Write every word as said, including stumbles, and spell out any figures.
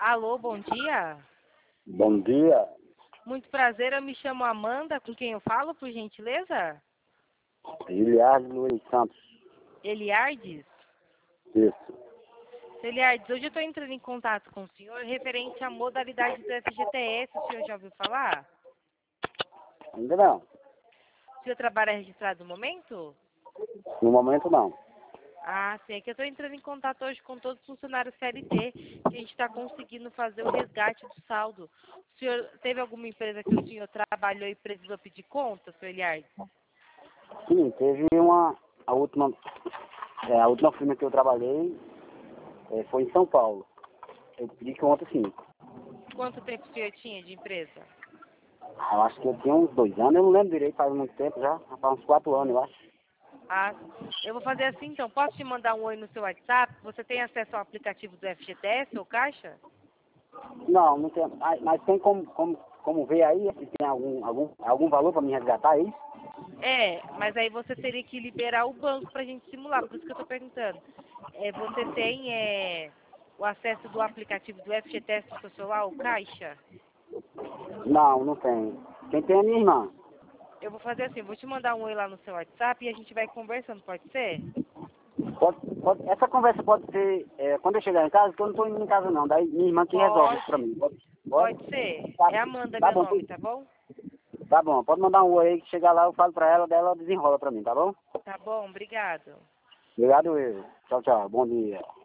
Alô, bom dia. Bom dia, Muito prazer, eu me chamo Amanda, com quem eu falo, por gentileza? Giliardo Luiz Santos. Eliardes? Isso. Seu Eliardes, hoje eu estou entrando em contato com o senhor referente à modalidade do F G T S, o senhor já ouviu falar? Ainda não. O senhor trabalha registrado no momento? No momento não. Ah, sim, é que eu estou entrando em contato hoje com todos os funcionários C L T, que a gente está conseguindo fazer o resgate do saldo. O senhor teve alguma empresa que o senhor trabalhou e precisou pedir conta, seu Eliardes? Sim, teve uma. A última. É, a última firma que eu trabalhei é, foi em São Paulo. Eu pedi conta sim. Quanto tempo o senhor tinha de empresa? Eu acho que eu tinha uns dois anos, eu não lembro direito, faz muito tempo já. Faz uns quatro anos, eu acho. Ah, eu vou fazer assim então. Posso te mandar um oi no seu WhatsApp? Você tem acesso ao aplicativo do F G T S ou Caixa? Não, não tem. Mas, mas tem como, como, como ver aí se tem algum, algum, algum valor para me resgatar, é isso? É, mas aí você teria que liberar o banco pra gente simular, por isso que eu tô perguntando. É, você tem é, o acesso do aplicativo do F G T S no seu celular, o Caixa? Não, não tem. Quem tem é minha irmã. Eu vou fazer assim, vou te mandar um oi lá no seu WhatsApp e a gente vai conversando, pode ser? Pode, pode, essa conversa pode ser é, quando eu chegar em casa, porque eu não estou indo em casa não. Daí minha irmã que resolve isso pra Pode, mim. Pode? Pode? pode ser. Tá, É Amanda tá meu bom, nome, tá bom? tá bom. Pode mandar um oi aí que chegar lá eu falo pra ela, daí ela desenrola pra mim, tá bom? Tá bom, obrigado. Obrigado, eu. Tchau, tchau. Bom dia.